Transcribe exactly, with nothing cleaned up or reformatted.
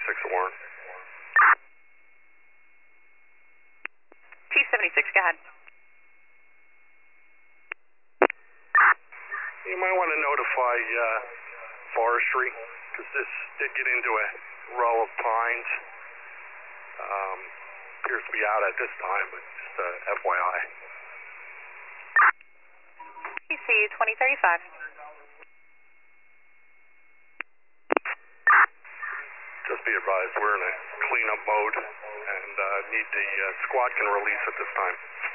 seventy-six Warren. T seventy-six, go ahead. You might want to notify uh, forestry, because this did get into a row of pines. Um, appears to be out at this time, but just uh, F Y I. P C twenty thirty-five. Just be advised, we're in a cleanup mode, and uh, need the uh, squad can release at this time.